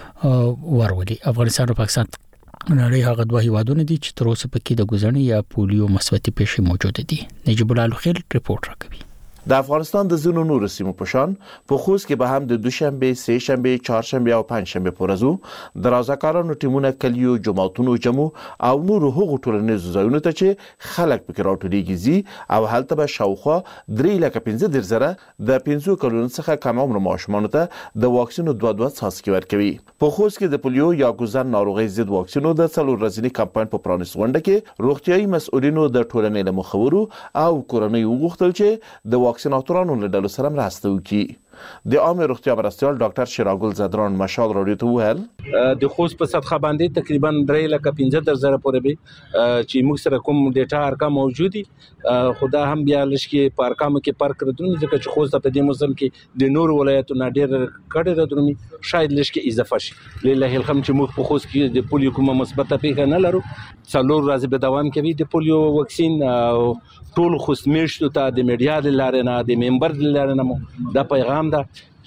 ورولي. افغانستان او پاکستان نړۍ هغه دوه هیوادونه دي چې تر اوسه پکې د ګوزنې یا پولیو مثبتي پیښې موجوده دي. نجیب الله خیل ریپورت راکوي. د افغانستان د زونو نور سیمو په شان په خوست کې به هم د دوشنبه، سه شنبه، چهارشنبه او پنځشنبه په ورځو د رضاکارانو ټیمونه کلیو، جماعتونو جمع او نور حقوق ټولنیزو ځایونو ته چې خلک پکې راټولېږي او هلته به شاوخوا 3,15,000 د 5 کلونو څخه کم عمر ماشومانو ته د واکسینو 2 څاڅکي ورکوي. په خوست کې د پولیو یا ګوزن ناروغي ضد واکسینو د 4 ورځنی کمپاین په پرانیست غونډه کې روغتيایي مسؤلینو د ټولنې له مخورو او کورنۍ وغوښتل چې د واکسیناتورانو له ډلو سره مرسته وکړي. د عامه روغتیا مرستيال ډاکټر شیراګل زدران مشال راډیو ته ویل د خوست په سطح باندې تقریبا 3,15,000 پورې به چې موږ سره کوم ډیټا ارقام موجود دي خدا هم بیا لشکې په ارقامو کې فرق کړو ځکه چې خوست په دې موسم کې د نور ولایتونو ډېر کډه راځي شاید لشکې اضافه شي. لله الحمد چې موږ په خوست کې د پولیو کومه مثبته پیښه نه لرو. څلور ورځې به دوام کوي د پولیو واکسین او ټول خوست میشتو ته د میډیا د لارې نه د ممبر د لارې نه دا پیغام ده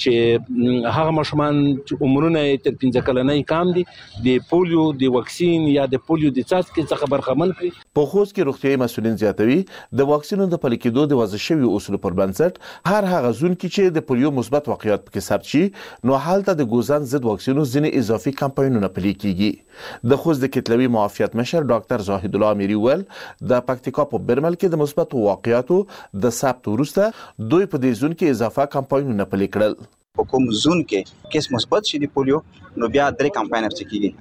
چې هغه ماشومان چې عمرونه تر 15 کلنۍ کم دي د پولیو د واکسین یا د پولیو د څاڅکي څخه برخمن کړي. په خوست کې روغتيایي مسؤلین زیاتوي د واکسینو د پلي کېدو د وضع شوی اصول پر بنسټ هر هغه ځون کې چې د پولیو مثبت واقعیت پکې ثبت شي نو حالت د ګوزن ضد واکسینو ځینې اضافي کمپاینونه پلي کیږي. د خوست د کتلوي معافیت مشر ډاکټر زاهد الله اميري ول د پکتیکا په برمل کې د مثبت واقعیتو د ثبت وروسته دوی په دې ځون کې اضافه کمپاینونه پلي کړل. په کوم زون کې کیس مثبت شي د پولیو نو بیا درې کمپاین افس کیږي.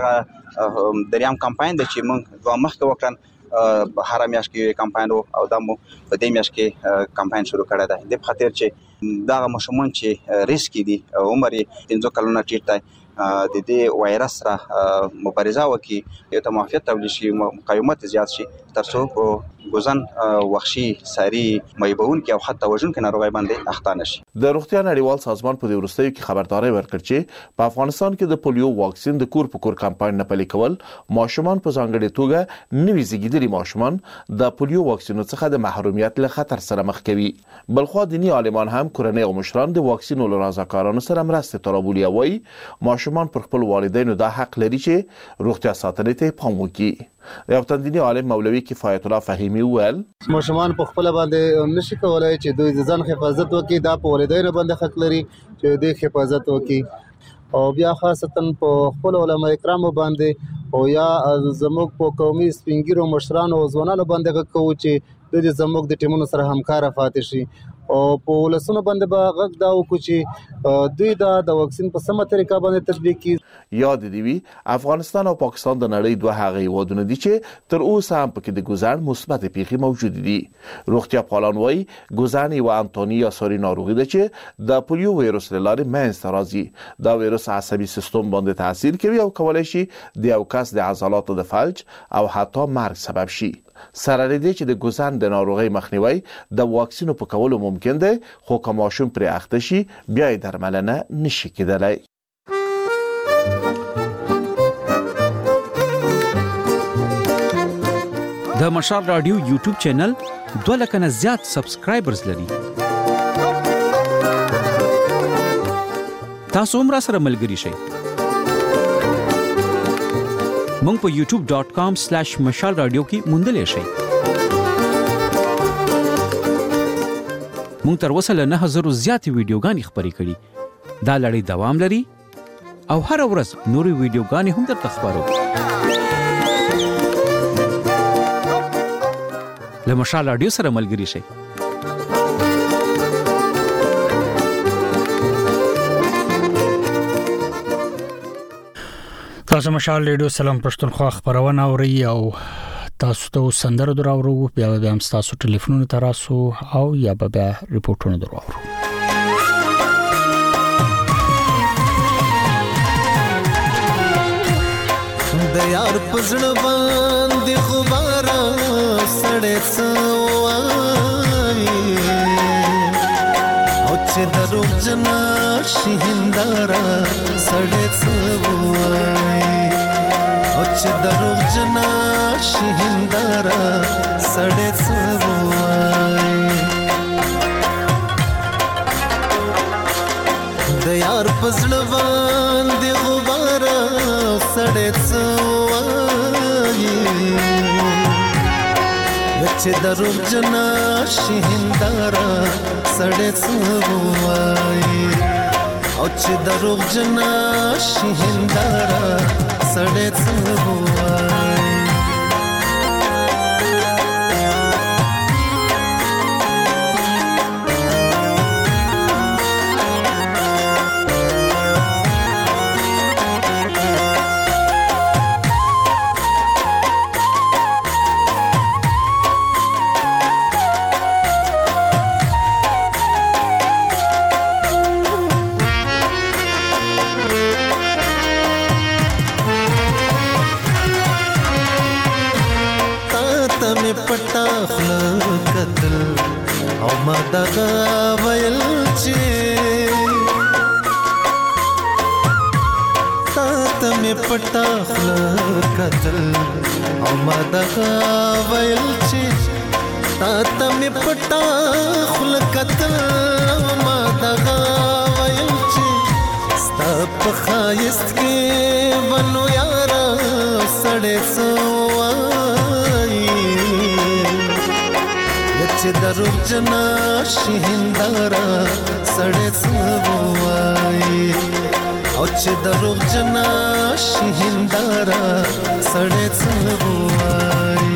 همدغه دریم کمپاین د چې موږ دوه مخکې وکړن هر میاشت کې کمپاین او د مو په دې میاشت کې کمپاین شروع کړی دی د خاطر چې دا مشمون چې ریسک دي عمر 15 کلونه ټیټ د دې وایرس سره مبارزه وکړي یو ته معافیت تولید شي مقاومت زیات شي ترڅو ګوزن وحشي ساري مېبون کې او حتی وژن کې ناروغي باندې اخته نشي. د روغتیا نړیوال سازمان په دې ورستیو کې خبرداري ورکړ چې په افغانستان کې د پولیو واکسین د کور په کور کمپاین نه پلي کول ماشومان په ځانګړي توګه نوي زیږیدلي ماشومان د پولیو واکسینو څخه د محرومیت له خطر سره مخ کوي. بلخو دینی عالمان هم کورنۍ او مشران د واکسینو له رضاکارانو سره مرسته ترابولي وایي ماشومان پر خپل والدینو دا حق لري چې روغتیا ساتنې ته پام وکړي. یو تندینی عالم مولوی کفایت الله فهیمی ویل ماشومان په خپل باندې نشي کولای چې دوی ځان حفاظت وکړي دا په والدینو باندې حق لري چې دوی حفاظت وکړي او بیا خاصتا په خپل علماء کرام باندې او یا زموږ په قومي سپینګیرو مشرانو او ځوانانو باندې کوو چې د زموږ د ټیمونو سره همکار پاتې شي او په ولسونو باندې به غږ دا وکړو چې دوی د واکسین په سمه طریقه باندې تطبیق کړي. یاد دی وی افغانستان او پاکستان د نړۍ دوه هغه هیوادونه دي چې تر اوسه هم پکې د ګوزن مثبت پیښې موجود دي. روغتیا پالان وایي ګوزن یو انټونیا سوري ناروغي ده چې د پولیو وایروس لاره منځته راځي. دا وایروس عصبي سیستم باندې تاثیر کوي او کولای شي د یو کس د عضلاتو د فلج او حتی مرګ سبب شي. سره لري چې د ګوزن د ناروغي مخنیوي د واکسینو په کولو ممکن دی خو که ماشوم پرې اخته شي بیا یې درملنه نشي کېدلی. د مشال رادیو یوټیوب چینل 2 لک نه زیات سبسکرایبرز لري. تاسو هم را سره ملګري شئ. مونږ په youtube.com/مشال رادیو کې موندلې شئ. مونږ تر اوسه له 9000 زیاتې ویډیوګانې خپرې کړې. دا لړۍ دوام لري او هر ورځ نورې ویډیوګانې هم درته خپرو. له مشال رادیو سره ملګري شئ. تاسو مشال ریډیو سلام پښتونخوا خبرونه اوري او تاسو ته سندره دراورو بیا هم تاسو ټلیفونونه تراسو او یا بیا ریپورتونه دراورو. د یار پزړ باندې غبار سړې سوای او چې درو جنا شهندارا سړې سوای او چې درو جنا شهندارا سړې سوای د یار پزړ باندې غبار سړې سوای چې درو جنا شهندارا سړې سوای او چې درو جنا شهندارا سړې سوای پټا خل قتل او ما دغه ویل چې تا مې پټا خل قتل او ما دغه ویل چې تا مې پټا خل قتل او ما دغه ویل چې ستا په خایست کې ونو یارا سړې چې درو جنا شهندارا سړې سوای او چې درو جنا شهندارا سړې سوای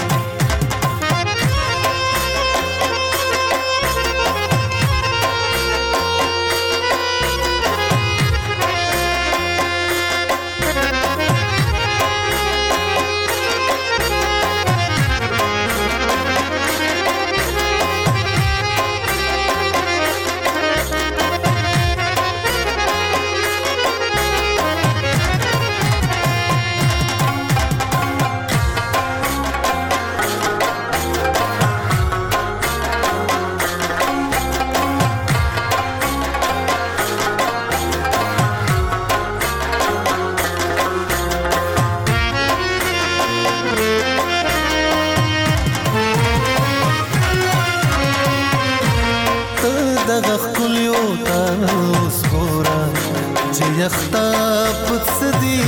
یختا پڅدی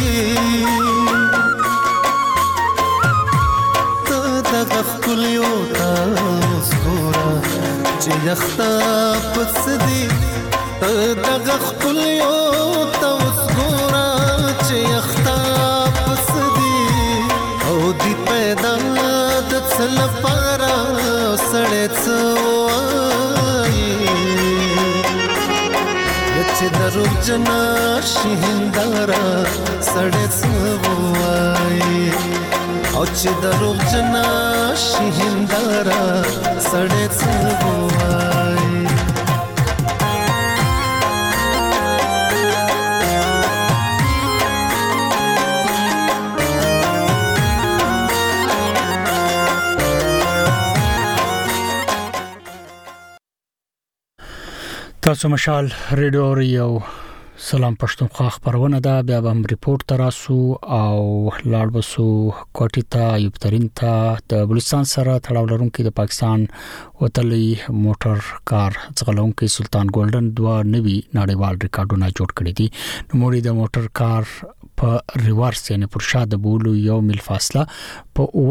ته دغه خلیو تاسورا چې یختا پڅدی ته دغه خلیو تاسورا چې اختاب پسدي او دی پیدا د څل پارا سړې څوای چې درو جنا شهندارا سړې څوای او چې درو جنا شهندارا سړې څوای تاسو مشال ریډیو ریو سلام پښتونخوا خبرونه ده بیا به ریپورت تراسو او لاړ بسو کوټی ته ایوب ترين ته د بلوچستان سره تړاو لرونکي د پاکستان وتلی موټر کار ځغلونکي سلطان ګولډن 2 نوي نړیوال ریکارډونه جوړ کړی دي نو موږ د موټر کار په ریورس یعنی پر شاده بولو یو مل فاصله په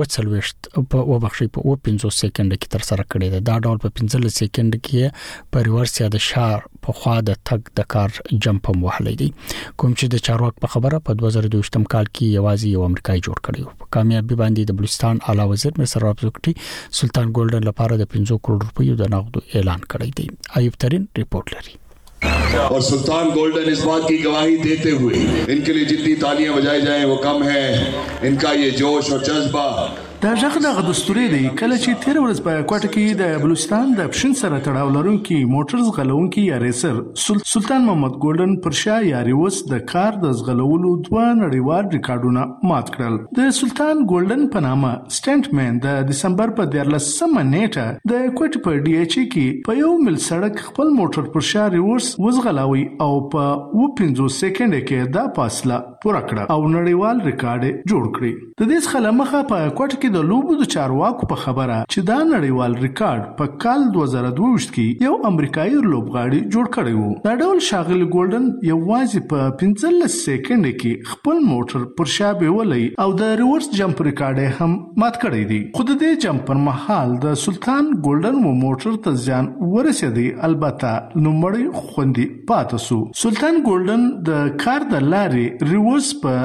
15 سکند کې تر سره کړی دی دا ډول په 15 سکند کې په ریورس یا د شار په خوا د تګ د کار جمپ هم وهلی دی کوم چې د چارواک په خبره په 2022 کال کې یوازې یو امریکایي جوړ کړی په کامیابی باندې د بلوچستان اعلی وزیر مصر رابطوکټي سلطان ګولډن لپاره د 50 کروڑ روپیو د نقد اعلان کړی دی ایوب ترين ریپورت لري और सुल्तान गोल्डन इस बात की गवाही देते हुए इनके लिए जितनी तालियां बजाई जाएं वो कम है इनका ये जोश और जज्बा دا ځکه د دستوري دی کله چې 13 ورځ په کوټه کې د بلوچستان د پښین سره تړاو لرونکي موټر زغلونکي یا ریسر سلطان محمد ګولډن پرشا یا ریوس د کار د زغلولو 2 نړیوال ریکارډونه مات کړل د سلطان ګولډن په نامه سټنټ مین د دسمبر په 14 نیټه د کوټه په ډي ایچ کې په یو مل سړک خپل موټر پرشا ریوس وزغلاوي او په 15 سکند کې دا فاصله پوره کړه او نړیوال ریکارډ جوړ کړی د دې څخه مخه په کوټه د لوبو د چارواکو په خبره چې دا نړیوال ریکارډ په کال 2022 کې یو امریکایي لوبغاړي جوړ کړی وو دا ډول شاغل ګولډن یوازې په 15 سکند کې خپل موټر پر شابه ولې او د ریورس جمپ ریکارډ هم مات کړی دی خود دې جمپ پر مهال د سلطان ګولډن و موټر ته ځان ورسېدی البته نومړی خوندي پاتسو سلطان ګولډن د کار د لارې ریورس په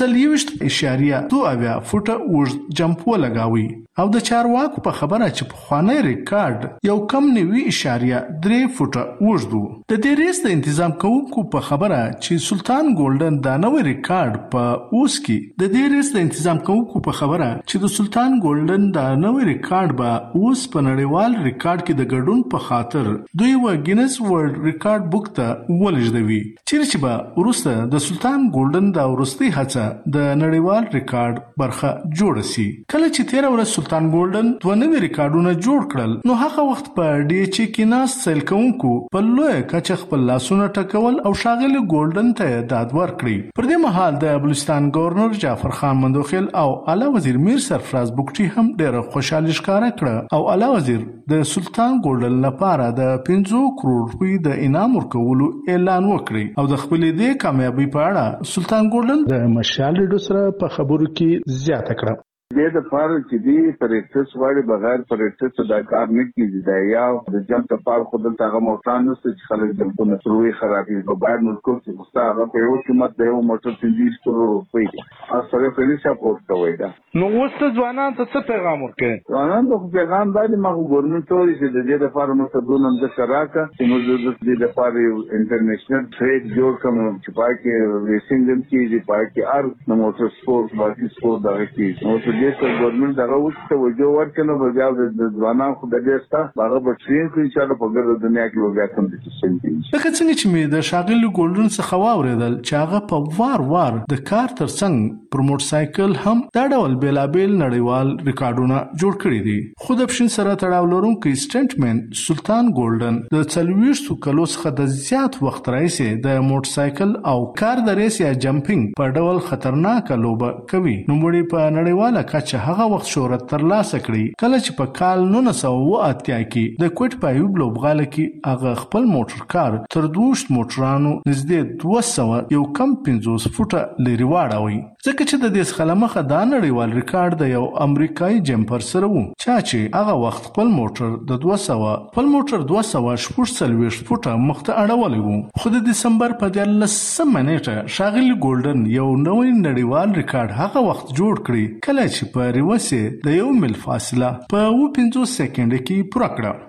1.2 فوټه وږد جمپ لګاوي او د چارواکو په خبره چې په خوانی ریکارډ یو کم 9.3 فوټه وږدو د دې ریس د تنظیم کوونکو په خبره چې سلطان ګولډن دا نوې ریکارډ په اوس کې د دې ریس د تنظیم کوونکو په خبره چې د سلطان ګولډن دا نوې ریکارډ به اوس په نړیوال ریکارډ کې د ګډون په خاطر دوی و ګینس ورلد ریکارډ بوک ته ولېږدوي چې به ورسته د سلطان ګولډن دا ورستي هڅه د نړیوال ریکارډ برخه جوړ شي کله چې 13 ورځ سلطان ګولډن 2 نوي ریکارډونه جوړ کړل نو هغه وخت په ډي ایچ کې ناس سیل کوونکو په لوی کچ خپل لاسونه ټکول او شاغل ګولډن ته داد ورکړي پر دې مهال د بلوچستان گورنر جعفر خان مندوخیل او اعلی وزیر میر سرفراز بوکټي هم ډېر خوشاله ښکارا کړ او اعلی وزیر د سلطان ګولډن لپاره د 50 کروڑ روپۍ د انعام ورکولو اعلان وکړي او د خپل دې کامیابی په اړه سلطان ګولډن د مشال ریډیو سره په خبرو کې زیاته کړه د فار چې دی پریکټس وړي بغیر پریکټس دا کار نه کیږي دا یا د جمپ لپاره خود ته هغه موټر نه چې خلک جمپونه تروي خرابې په بار ملکو چې مستعار په یو قیمت د یو موټر 30 کروڑ روپۍ اصله په سپورټ کوي دا نو وسته ځوانان ته څه پیغام ورکړي ځوانان ته پیغام دی ما ګورنمنت ته چې د دې لپاره مستدون د شراکه چې موږ د دې لپاره انټرنیشنل ټریډ جوړ کوم چې پای کې ریسینګ کیږي پای کې ار موټر سپورت باقي سپورت دا کیږي د ګورنمنت هغه وسته وجو ورکنه په بیا د ځوانان خو د دې ستا هغه په ټرین کې ان شاء الله په ګرځ دنیا کې وګیا کوم چې څنګه لکه څنګه چې مې د شاغل ګولډن څخه واوریدل چې هغه په وار د کار ترڅنګ پر موټر سایکل هم دا ډول بیلابل نړیوال ریکارډونه جوړ کړی دي خو د پښین سره تړاو لرونکي سټنټ مین سلطان ګولډن د 40 کلو څخه د زیات وخت راځي د موټر سایکل او کار د ریس یا جمپینګ په ډول خطرناک لوبه کوي نو مړي په نړیواله کچه هغه وخت شهرت ترلاسه کړی کله چې په کال 1980 کې د کوټ په یو لوبغاله کې هغه خپل موټر کار تر 200 موټرانو نږدې 200 یو کم 50 فوټه لري واړوي ځکه چې د دې څخه مخه دا نړیوال ریکارډ د یو امریکایي جمپر سره وو چې هغه وخت خپل موټر 240 فوټه مخته اړولی وو. خو د دسمبر په 14 نیټه ښاغلي ګولډن یو نوی نړیوال ریکارډ هغه وخت جوړ کړی کله چې په ریوسه د 1 میل فاصله په 50 سکند کې پوره کړه.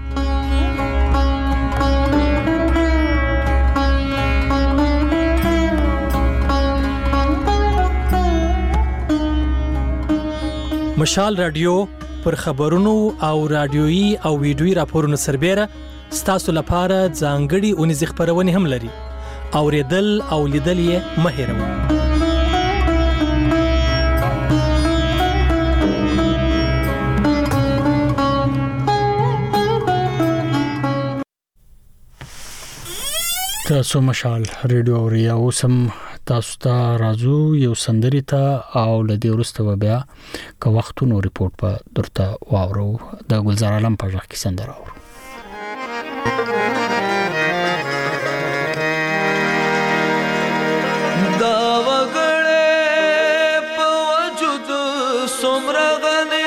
مشال رادیو پر خبرونو او رادیويي او ویډیويي راپورونو سربېره ستاسو لپاره ځانګړي اونیز خبرونه هم لري. اوریدل او لیدل یې مه هېروئ. تاسو مشال ریډیو اوري او سم تاسو ته راځو یو سندري ته او لدی ورسته بیا که وختونو ریپورت په درته واورو د ګلزار عالم په ځخ کې سندره اورو. دا وګړې په وجود څومره غني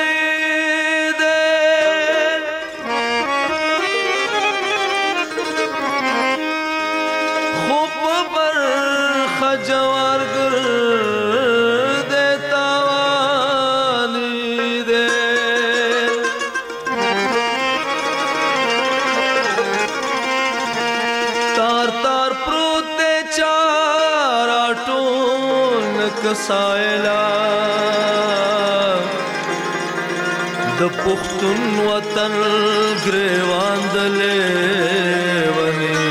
سایلا د پښتون وطن ګریوان دلې ونی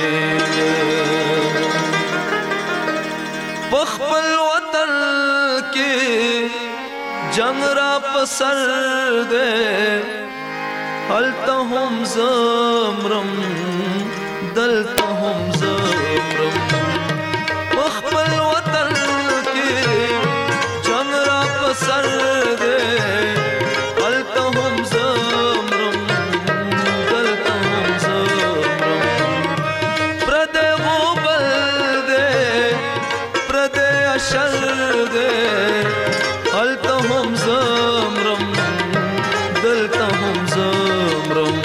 خپل وطن کې جنگ را پسر دے هلته هم زمرم دلته هم زمرم خپل وطن سر دے هلته هم زمرم دلته هم زمرم پردې غوبل دے پردې اشر دے هلته هم زمرم دلته هم زمرم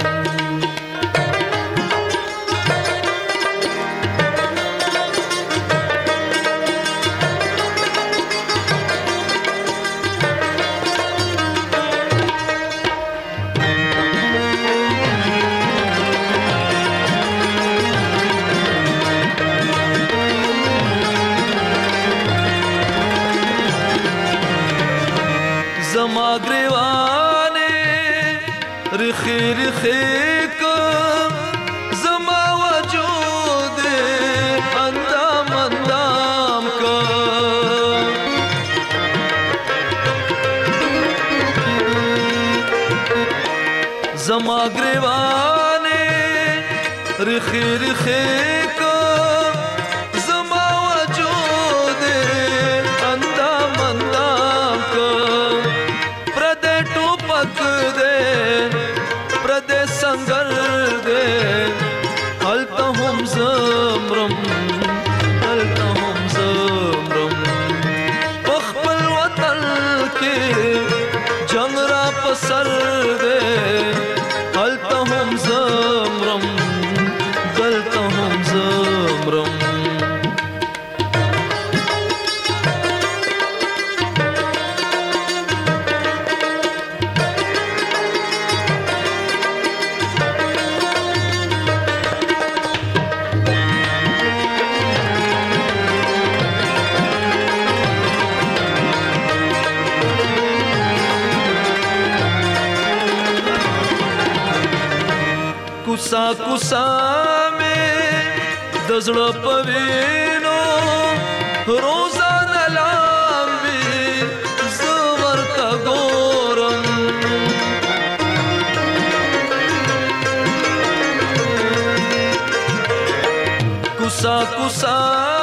خیک زما وجود اندام اندام کا زما گریوانے رخی رخیک زما وجود اندام اندام کا پردے ٹوپک دے سنگر دے هلته هم زمرم هلته هم زمرم خپل وطن کې جنگ را پسر دے هلته هم زمرم دلته هم زمرم کوسا کوسا مې د زړه په وینو روزانه لامبي زه ورته ګورم کوسا کوسا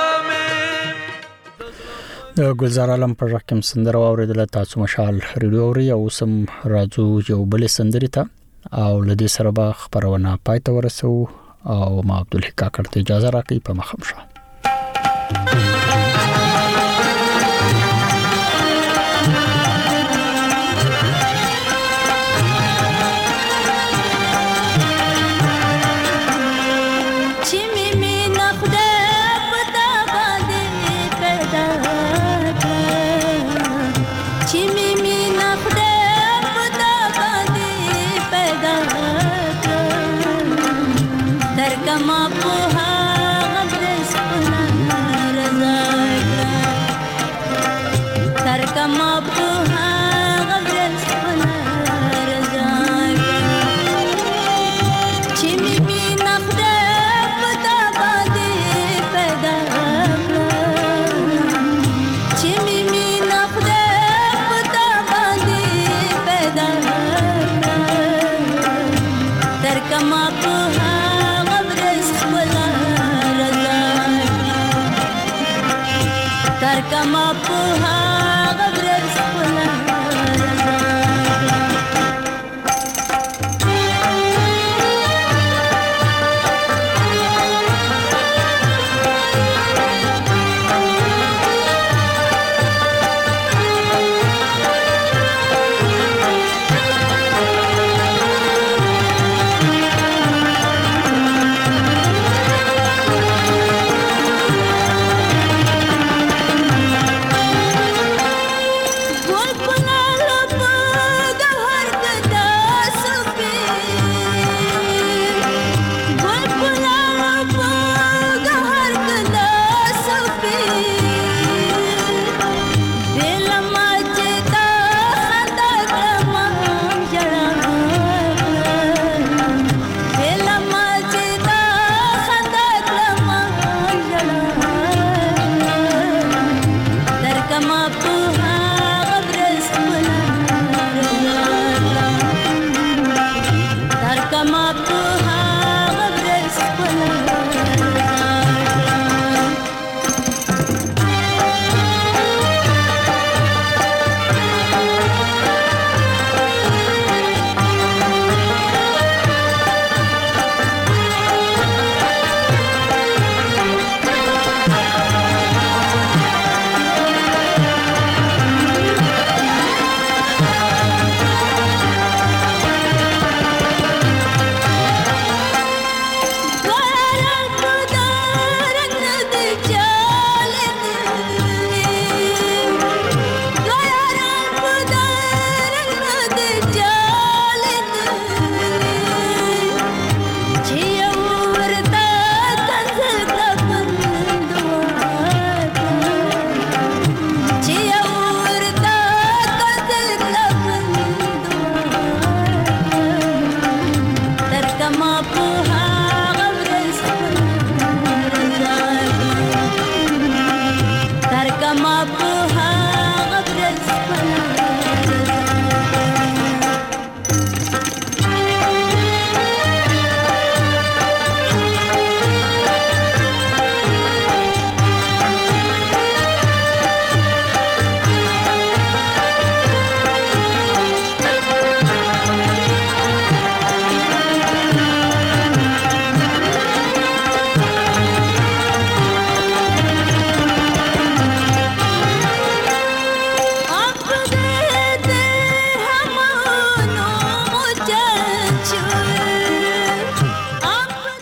د ګلزار عالم پر رقم سندره اوریدل تاسو مشال ریډیو اوري او سم راځو یو بل سندري ته او لدې سره به خبرونه پای ته ورسو او ما عبدالحق کاکړ ته اجازه راکړئ په مخم شه کما په غبرس خپل رضا تر کما په غبرس خپل رضا چې می نخده پتا باندې پیدا چې می نخده پتا باندې پیدا تر کما په کما په